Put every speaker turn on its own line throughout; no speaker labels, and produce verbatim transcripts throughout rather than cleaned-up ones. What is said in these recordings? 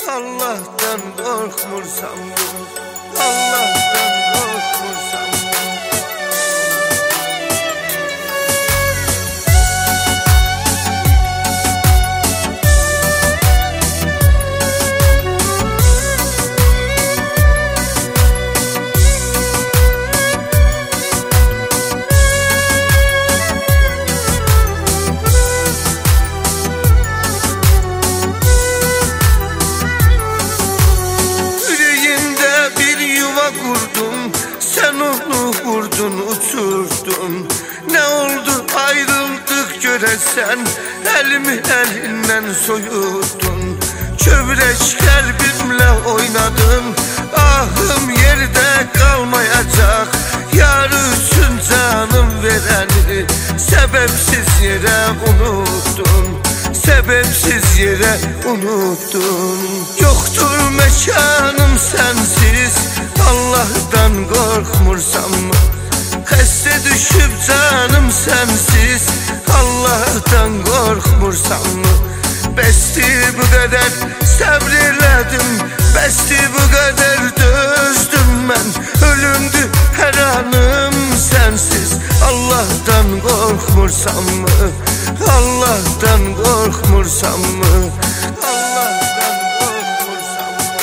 Allah'tan korkmursam mı? Allah'tan korkmursam mı? Sen onu vurdun, uçurdun. Ne oldu ayrıldık göresen, elimi elinden soyurdun. Çövrek kalbimle oynadın, ahım yerde kalmayacak. Yar için canım vereni sebepsiz yere unuttun. Sebepsiz yere unuttun. Yoktur mekanım sensiz, Allah'tan korkmursam mı? Keste düşüp canım sensiz, Allah'tan korkmursam mı? Besti bu kadar sabreledim, besti bu kadar dözdüm ben. Ölümdü her anım sensiz, Allah'tan korkmursam mı? Allah'tan korkmursam mı? Allah'tan korkmursam mı?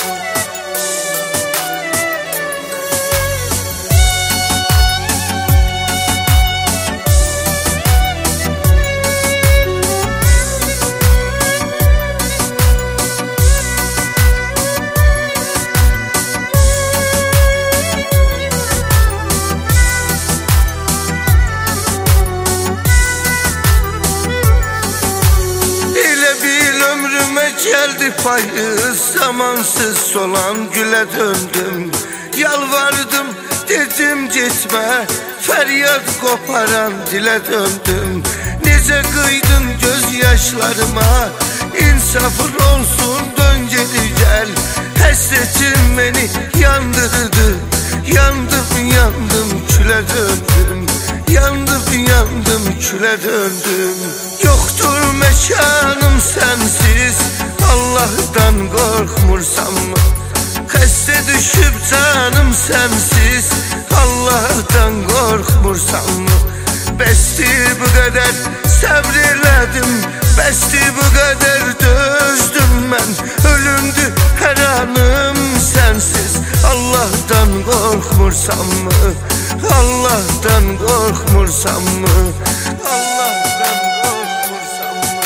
Geldi payı, zamansız olan güle döndüm. Yalvardım dedim gitme, feryat koparan dile döndüm. Nice kıydın gözyaşlarıma, insafın olsun dön geri gel. Hasretin beni yandırdı, yandım yandım küle döndüm. Yandım yandım küle döndüm. Yoktur mekanım sensiz, Allah'tan korkmursam mı? Keste düşüp canım sensiz, Allah'tan korkmursam mı? Besti bu kadar sabreledim, besti bu kadar dözdüm ben. Ölümdü her anım sensiz, Allah'tan korkmursam mı? Allah'tan korkmursam mı? Allah'tan korkmursam mı?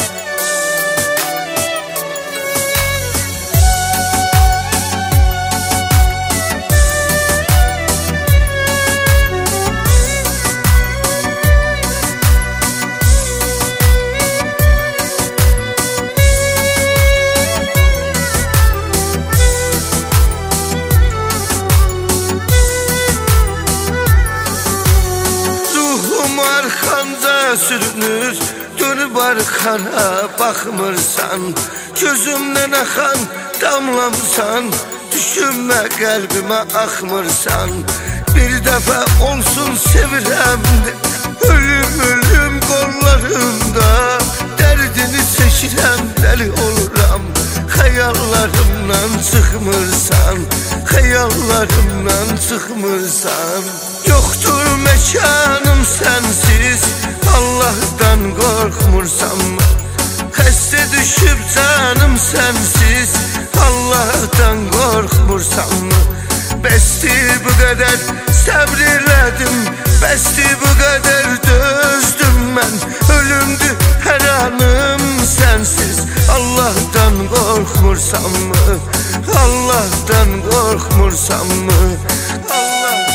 Arkanda sürünür, dönüp arkana bakmırsan. Gözümden akan damlamsan, düşünme kalbime akmırsan. Bir defa olsun sevirem de, ölüm ölüm kollarında. Derdini çekirem, deli oluram, hayallarımdan çıkmırsan. Hayallarımdan çıkmırsan. Yoktur mekanım sensiz, Allah'tan korkmursam mı? Keste düşüp canım sensiz, Allah'tan korkmursam mı? Besti bu kadar sabreledim, besti bu kadar dözdüm ben. Ölümdü her anım sensiz, Allah'tan korkmursam mı? Allah'tan korkmursam mı? Allah'tan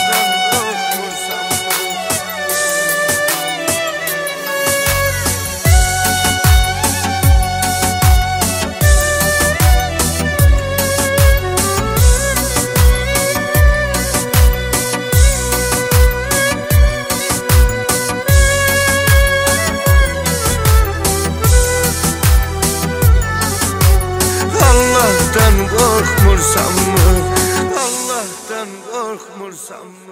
korkmursam mı? Allah'tan korkmursam mı?